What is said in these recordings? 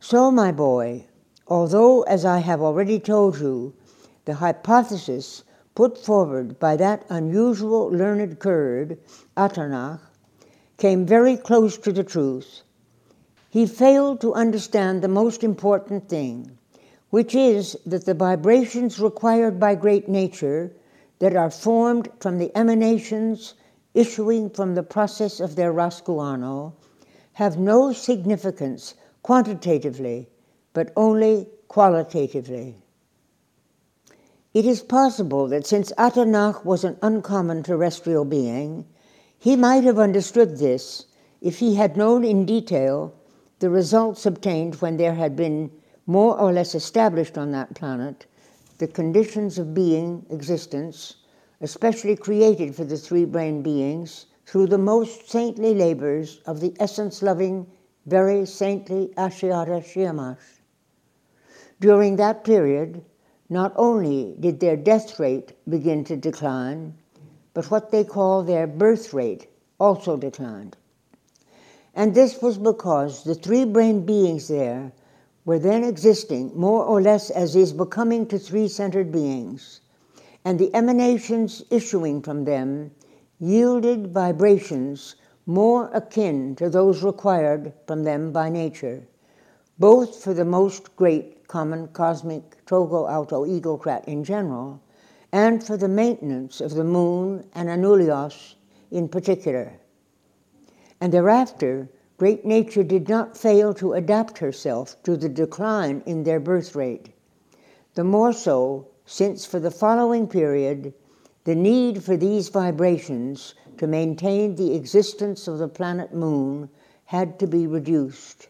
So, my boy, although, as I have already told you, the hypothesis put forward by that unusual learned Kurd, Atanach, came very close to the truth, he failed to understand the most important thing, which is that the vibrations required by great nature that are formed from the emanations issuing from the process of their Raskuano have no significance quantitatively, but only qualitatively. It is possible that since Atanach was an uncommon terrestrial being, he might have understood this if he had known in detail the results obtained when there had been more or less established on that planet the conditions of being, existence, especially created for the three-brained beings through the most saintly labors of the essence-loving, very saintly Ashiata Shamash. During that period, not only did their death rate begin to decline, but what they call their birth rate also declined. And this was because the three-brained beings there were then existing more or less as is becoming to three-centered beings, and the emanations issuing from them yielded vibrations more akin to those required from them by nature, both for the most great common cosmic Togo Alto Egocrat in general, and for the maintenance of the moon and Anulios in particular. And thereafter, great nature did not fail to adapt herself to the decline in their birth rate, the more so since for the following period, the need for these vibrations to maintain the existence of the planet Moon had to be reduced.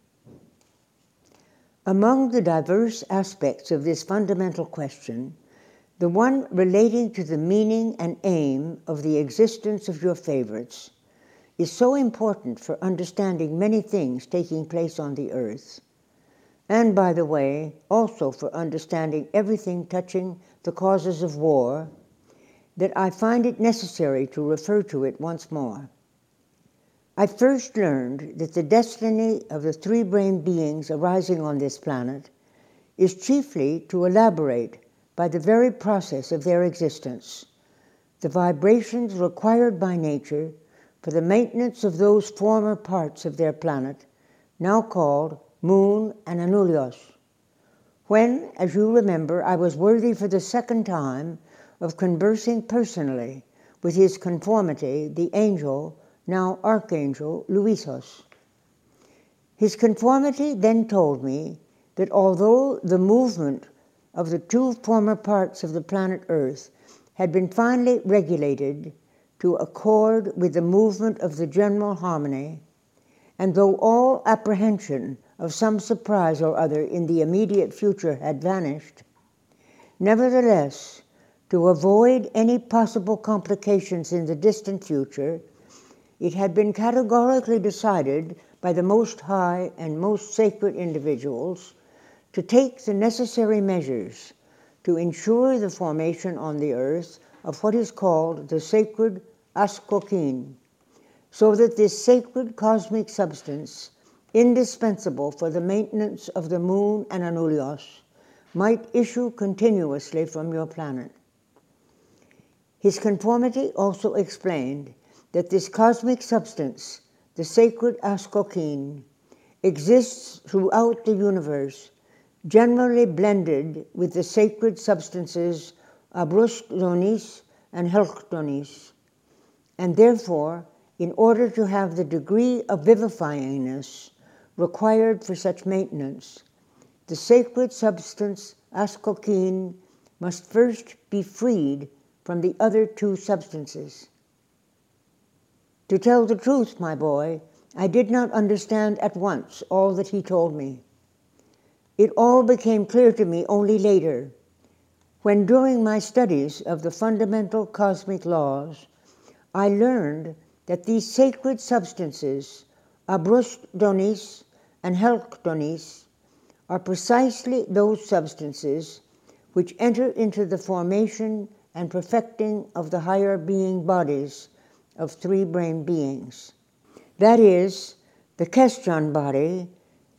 Among the diverse aspects of this fundamental question, the one relating to the meaning and aim of the existence of your favorites is so important for understanding many things taking place on the earth, and, by the way, also for understanding everything touching the causes of war, that I find it necessary to refer to it once more. I first learned that the destiny of the three-brained beings arising on this planet is chiefly to elaborate, by the very process of their existence, the vibrations required by nature for the maintenance of those former parts of their planet, now called Moon and Anulios, when, as you remember, I was worthy for the second time of conversing personally with his conformity, the angel, now Archangel Luisos. His conformity then told me that although the movement of the two former parts of the planet Earth had been finally regulated to accord with the movement of the general harmony, and though all apprehension of some surprise or other in the immediate future had vanished, nevertheless, to avoid any possible complications in the distant future, it had been categorically decided by the Most High and most sacred individuals to take the necessary measures to ensure the formation on the earth of what is called the sacred Askokin, so that this sacred cosmic substance, indispensable for the maintenance of the moon and Anulios, might issue continuously from your planet. His conformity also explained that this cosmic substance, the sacred Askokin, exists throughout the universe, generally blended with the sacred substances Abrusdonis and Helchdonis, and therefore, in order to have the degree of vivifyingness required for such maintenance, the sacred substance Askokin must first be freed from the other two substances. To tell the truth, my boy, I did not understand at once all that he told me. It all became clear to me only later, when during my studies of the fundamental cosmic laws, I learned that these sacred substances, Abrusdonis and Helchdonis, are precisely those substances which enter into the formation and perfecting of the higher being bodies of three-brained beings. That is, the Kesjan body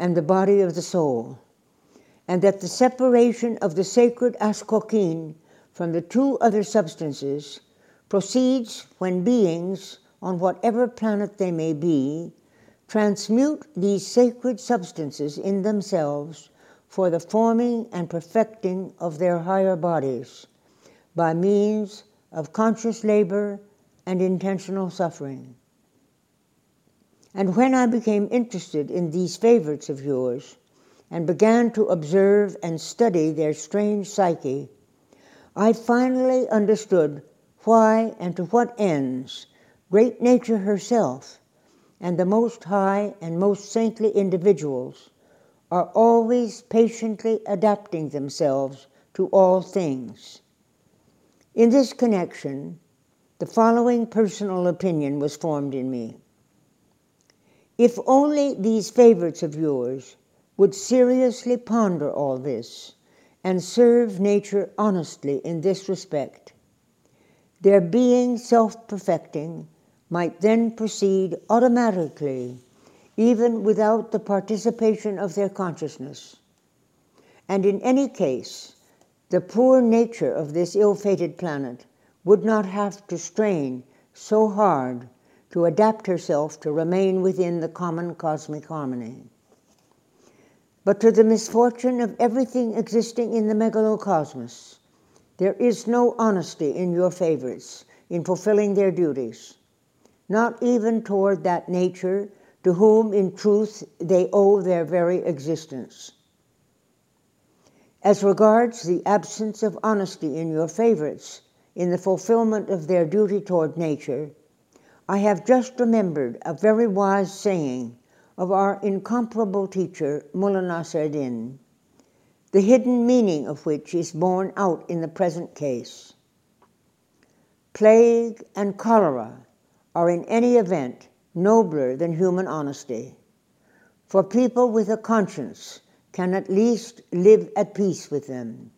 and the body of the soul, and that the separation of the sacred Ascoquin from the two other substances proceeds when beings, on whatever planet they may be, transmute these sacred substances in themselves for the forming and perfecting of their higher bodies by means of conscious labor and intentional suffering. And when I became interested in these favorites of yours and began to observe and study their strange psyche, I finally understood why and to what ends great nature herself and the most high and most saintly individuals are always patiently adapting themselves to all things. In this connection, the following personal opinion was formed in me. If only these favorites of yours would seriously ponder all this and serve nature honestly in this respect, their being self-perfecting might then proceed automatically, even without the participation of their consciousness. And in any case, the poor nature of this ill-fated planet would not have to strain so hard to adapt herself to remain within the common cosmic harmony. But to the misfortune of everything existing in the megalocosmos, there is no honesty in your favorites in fulfilling their duties, not even toward that nature to whom in truth they owe their very existence. As regards the absence of honesty in your favorites in the fulfillment of their duty toward nature, I have just remembered a very wise saying of our incomparable teacher, Mullah Nasr-Din, the hidden meaning of which is borne out in the present case. Plague and cholera are in any event nobler than human honesty, for people with a conscience can at least live at peace with them.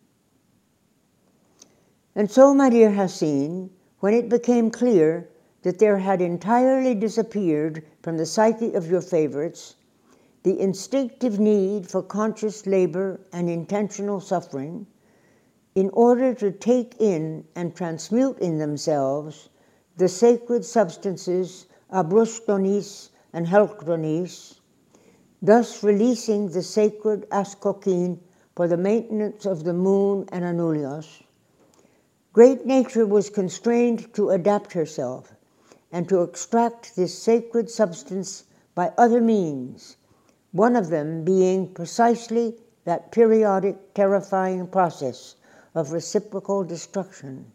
And so, my dear Hassine, when it became clear that there had entirely disappeared from the psyche of your favorites the instinctive need for conscious labor and intentional suffering in order to take in and transmute in themselves the sacred substances Abrustonice and Helctonice, thus releasing the sacred Ascoquin for the maintenance of the moon and Anulios, great nature was constrained to adapt herself and to extract this sacred substance by other means, one of them being precisely that periodic terrifying process of reciprocal destruction.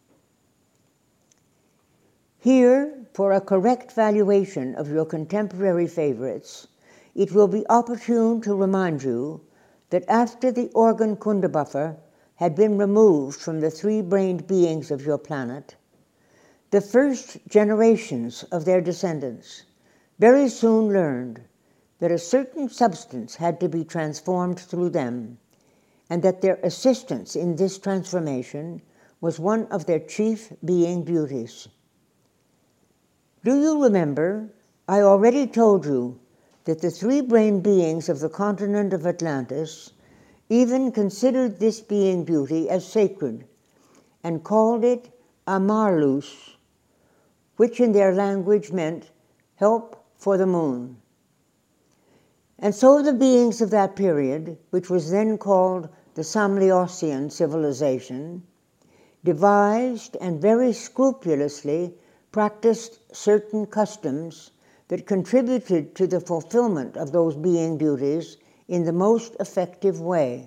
Here, for a correct valuation of your contemporary favorites, it will be opportune to remind you that after the organ Kundabuffer had been removed from the three-brained beings of your planet, the first generations of their descendants very soon learned that a certain substance had to be transformed through them, and that their assistance in this transformation was one of their chief being duties. Do you remember, I already told you that the three-brained beings of the continent of Atlantis even considered this being duty as sacred and called it Amarlus, which in their language meant help for the moon. And so the beings of that period, which was then called the Samliosian civilization, devised and very scrupulously practiced certain customs that contributed to the fulfillment of those being duties in the most effective way.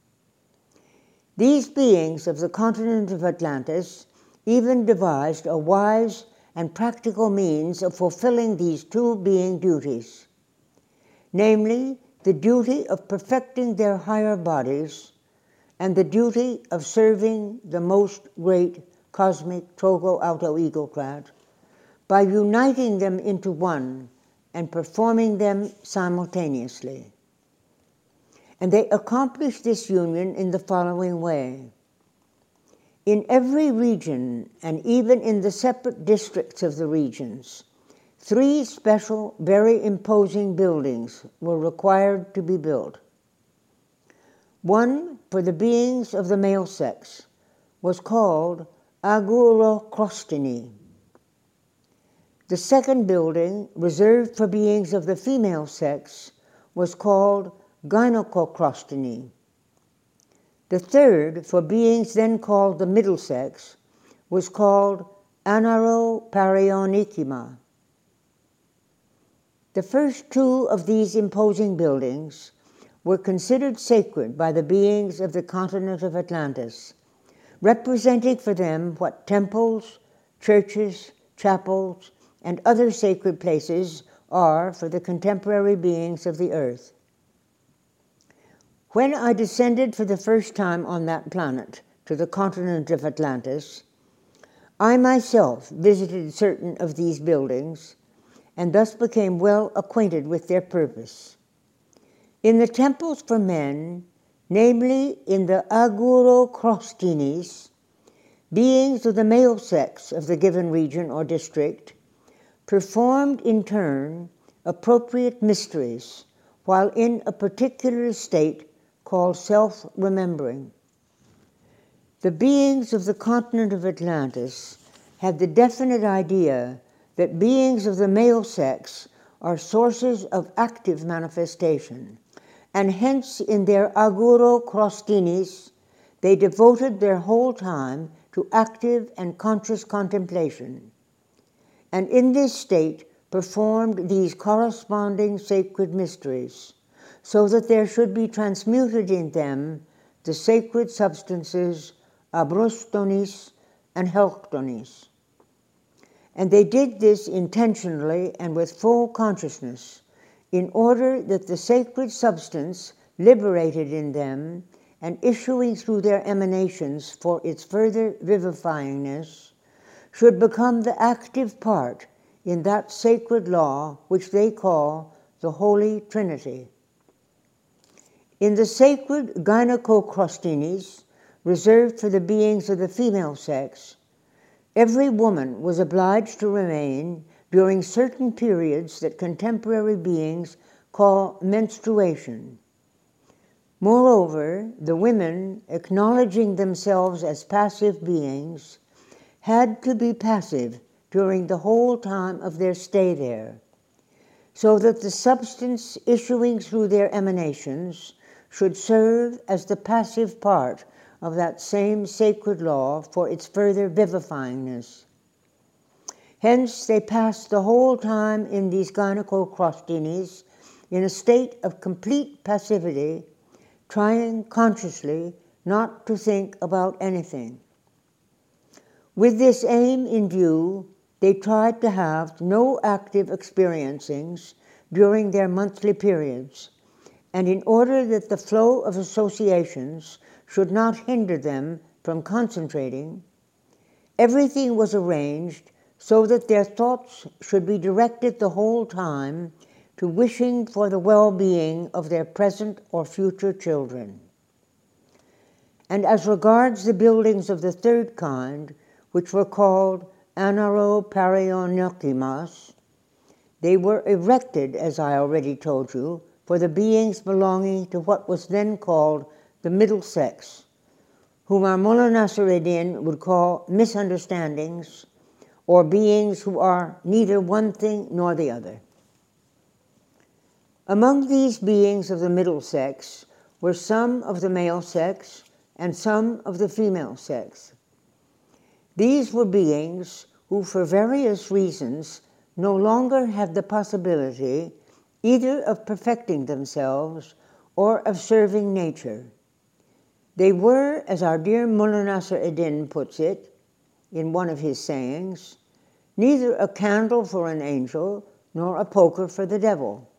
These beings of the continent of Atlantis even devised a wise and practical means of fulfilling these two being duties, namely the duty of perfecting their higher bodies and the duty of serving the most great cosmic Trogo Auto Egocrat by uniting them into one and performing them simultaneously. And they accomplished this union in the following way. In every region, and even in the separate districts of the regions, 3 special, very imposing buildings were required to be built. One for the beings of the male sex was called Agorocrostini. The second building, reserved for beings of the female sex, was called Gynecocrostini. The third, for beings then called the middle sex, was called Anaroparionikima. The first 2 of these imposing buildings were considered sacred by the beings of the continent of Atlantis, representing for them what temples, churches, chapels, and other sacred places are for the contemporary beings of the earth. When I descended for the first time on that planet to the continent of Atlantis, I myself visited certain of these buildings and thus became well acquainted with their purpose. In the temples for men, namely in the Agorocrostinis, beings of the male sex of the given region or district performed in turn appropriate mysteries while in a particular state called self-remembering. The beings of the continent of Atlantis had the definite idea that beings of the male sex are sources of active manifestation, and hence in their Agorocrostinis they devoted their whole time to active and conscious contemplation, and in this state performed these corresponding sacred mysteries, so that there should be transmuted in them the sacred substances Abrostonis and Helctonis. And they did this intentionally and with full consciousness, in order that the sacred substance liberated in them and issuing through their emanations for its further vivifyingness should become the active part in that sacred law which they call the Holy Trinity. In the sacred Gynecocrostinis, reserved for the beings of the female sex, every woman was obliged to remain during certain periods that contemporary beings call menstruation. Moreover, the women, acknowledging themselves as passive beings, had to be passive during the whole time of their stay there, so that the substance issuing through their emanations should serve as the passive part of that same sacred law for its further vivifyingness. Hence they passed the whole time in these Gynecocrostinis in a state of complete passivity, trying consciously not to think about anything. With this aim in view, they tried to have no active experiencings during their monthly periods, and in order that the flow of associations should not hinder them from concentrating, everything was arranged so that their thoughts should be directed the whole time to wishing for the well-being of their present or future children. And as regards the buildings of the third kind, which were called Anaroparionokimas, they were erected, as I already told you, for the beings belonging to what was then called the middle sex, whom our Mullah Nasruddin would call misunderstandings, or beings who are neither one thing nor the other. Among these beings of the middle sex were some of the male sex and some of the female sex. These were beings who, for various reasons, no longer had the possibility either of perfecting themselves or of serving nature. They were, as our dear Mullah Nasruddin puts it in one of his sayings, neither a candle for an angel nor a poker for the devil.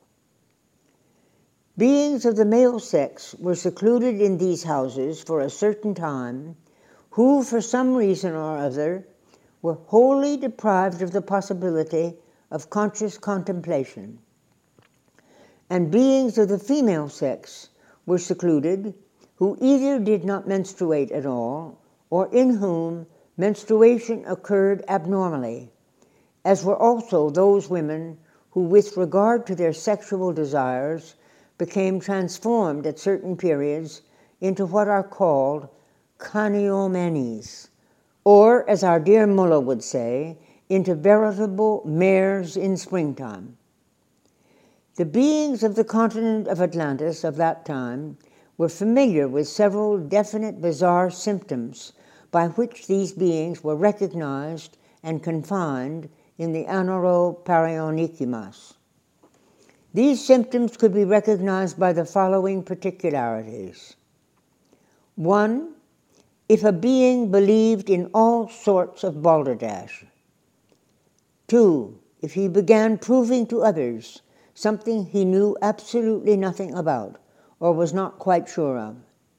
Beings of the male sex were secluded in these houses for a certain time, who, for some reason or other, were wholly deprived of the possibility of conscious contemplation. And beings of the female sex were secluded, who either did not menstruate at all, or in whom menstruation occurred abnormally, as were also those women who, with regard to their sexual desires, became transformed at certain periods into what are called Caniomanies, or, as our dear Mullah would say, into veritable mares in springtime. The beings of the continent of Atlantis of that time were familiar with several definite bizarre symptoms by which these beings were recognized and confined in the Anaropareonychimas. These symptoms could be recognized by the following particularities. 1. If a being believed in all sorts of balderdash. 2. If he began proving to others something he knew absolutely nothing about or was not quite sure of.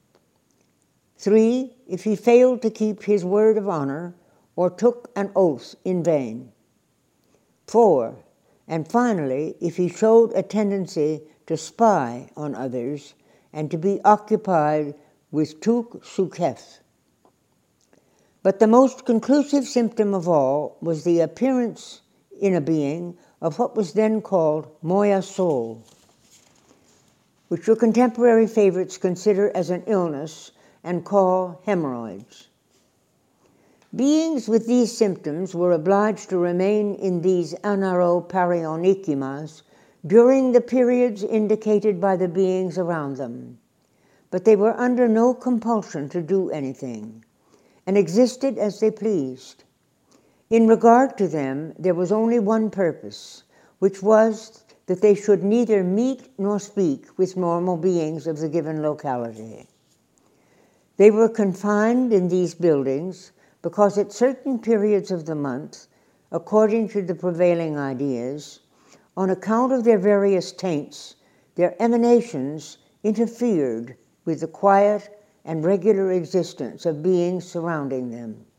3. If he failed to keep his word of honor or took an oath in vain. 4. And finally, if he showed a tendency to spy on others and to be occupied with tuk sukef. But the most conclusive symptom of all was the appearance in a being of what was then called moya soul, which your contemporary favorites consider as an illness and call hemorrhoids. Beings with these symptoms were obliged to remain in these anaropareonychimas during the periods indicated by the beings around them, but they were under no compulsion to do anything, and existed as they pleased. In regard to them, there was only one purpose, which was that they should neither meet nor speak with normal beings of the given locality. They were confined in these buildings because at certain periods of the month, according to the prevailing ideas, on account of their various taints, their emanations interfered with the quiet and regular existence of beings surrounding them.